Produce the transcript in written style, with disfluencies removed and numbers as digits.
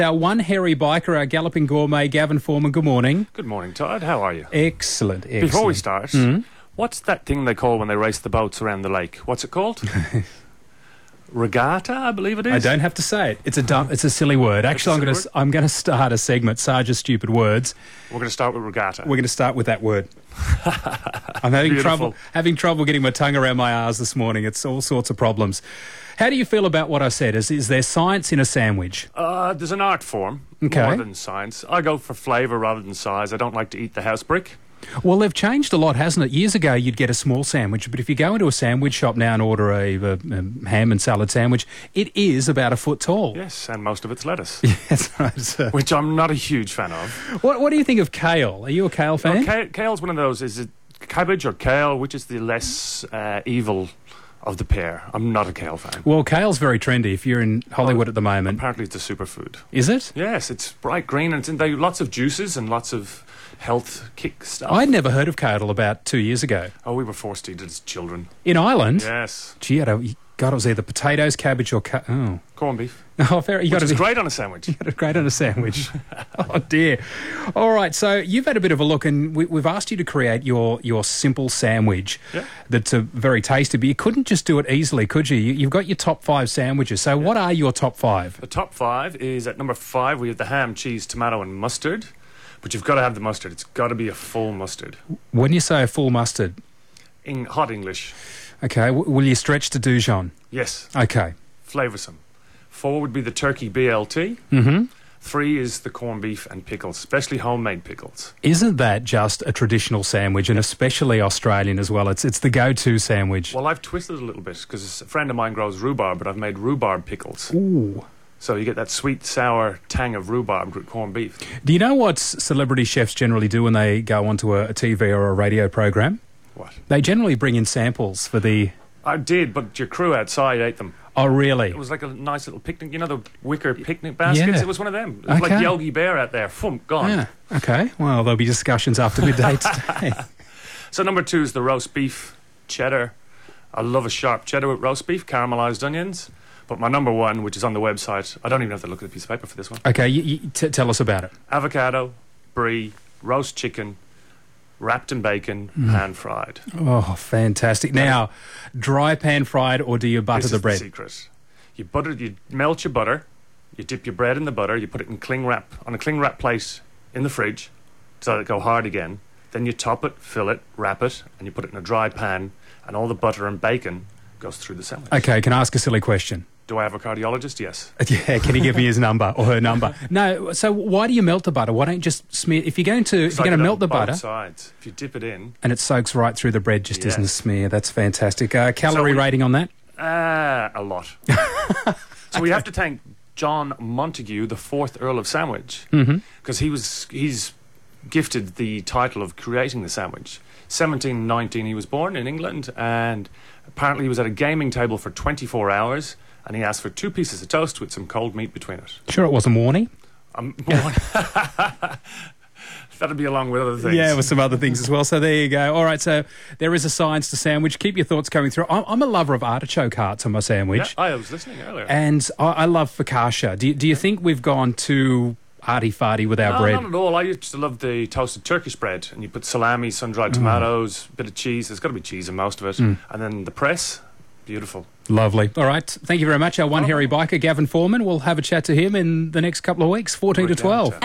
Our one hairy biker, our galloping gourmet, Gavin Foreman. Good morning. Good morning, Todd. How are you? Excellent. Before we start, what's that thing they call when they race the boats around the lake? What's it called? Regatta, I believe it is. I don't have to say it. It's a silly word. Actually, I'm going to start a segment, Sarge's Stupid Words. We're going to start with regatta. We're going to start with that word. I'm having trouble getting my tongue around my R's this morning. It's all sorts of problems. How do you feel about what I said? Is there science in a sandwich? There's an art form more than science. I go for flavour rather than size. I don't like to eat the house brick. Well, they've changed a lot, hasn't it? Years ago, you'd get a small sandwich, but if you go into a sandwich shop now and order a ham and salad sandwich, it is about a foot tall. Yes, and most of it's lettuce. Yes, right, sir. Which I'm not a huge fan of. What do you think of kale? Are you a kale fan? Kale's one of those. Is it cabbage or kale? Which is the less evil of the pair? I'm not a kale fan. Well, kale's very trendy if you're in Hollywood at the moment. Apparently it's a superfood. Is it? Yes, it's bright green and it's lots of juices and lots of health kick stuff. I'd never heard of kale about 2 years ago. Oh, we were forced to eat it as children. In Ireland? Yes. Gee, God, it was either potatoes, cabbage or corned beef. Oh, fair. Which is great on a sandwich. You got it great on a sandwich. Oh, dear. All right, so you've had a bit of a look and we've asked you to create your simple sandwich that's very tasty, but you couldn't just do it easily, could you? You've got your top 5 sandwiches. So what are your top 5? The top 5 is at number 5, we have the ham, cheese, tomato and mustard. But you've got to have the mustard. It's got to be a full mustard. When you say a full mustard? In hot English. Okay, will you stretch to Dijon? Yes. Okay. Flavoursome. 4 would be the turkey BLT. Mm-hmm. 3 is the corned beef and pickles, especially homemade pickles. Isn't that just a traditional sandwich, and especially Australian as well? It's the go-to sandwich. Well, I've twisted it a little bit because a friend of mine grows rhubarb, but I've made rhubarb pickles. Ooh. So you get that sweet, sour tang of rhubarb with corned beef. Do you know what celebrity chefs generally do when they go onto a TV or a radio program? What? They generally bring in samples for the... I did, but your crew outside ate them. Oh, really? It was like a nice little picnic. You know the wicker picnic baskets? Yeah. It was one of them. It was like Yogi Bear out there. Gone. Yeah. Okay. Well, there'll be discussions after midday today. So number 2 is the roast beef cheddar. I love a sharp cheddar with roast beef, caramelised onions. But my number 1, which is on the website, I don't even have to look at the piece of paper for this one. Okay, tell us about it. Avocado, brie, roast chicken, wrapped in bacon, pan-fried. Oh, fantastic. Now, dry pan-fried or do you butter the bread? This is the secret. You melt your butter, you dip your bread in the butter, you put it in cling wrap, on a cling wrap plate in the fridge so that it go hard again. Then you top it, fill it, wrap it, and you put it in a dry pan, and all the butter and bacon goes through the sandwich. Okay, can I ask a silly question? Do I have a cardiologist? Yes. Yeah, can you give me his number or her number? No, so why do you melt the butter? Why don't you just smear... If you're going to melt the butter... sides. If you dip it in... And it soaks right through the bread, just isn't a smear. That's fantastic. Calorie rating on that? A lot. So we have to thank John Montague, the 4th Earl of Sandwich, because he's gifted the title of creating the sandwich. 1719 he was born in England, and apparently he was at a gaming table for 24 hours, and he asked for 2 pieces of toast with some cold meat between it. Sure it wasn't Warnie? That'd be along with other things. Yeah, with some other things as well. So there you go. All right, so there is a science to sandwich. Keep your thoughts coming through. I'm a lover of artichoke hearts on my sandwich. Yeah, I was listening earlier. And I love focaccia. Do you think we've gone too arty-farty with our bread? Not at all. I used to love the toasted Turkish bread, and you put salami, sun-dried tomatoes, a bit of cheese. There's got to be cheese in most of it. And then the press, beautiful. Lovely. All right. Thank you very much. Our one hairy biker, Gavin Foreman. We'll have a chat to him in the next couple of weeks, 14 to 12.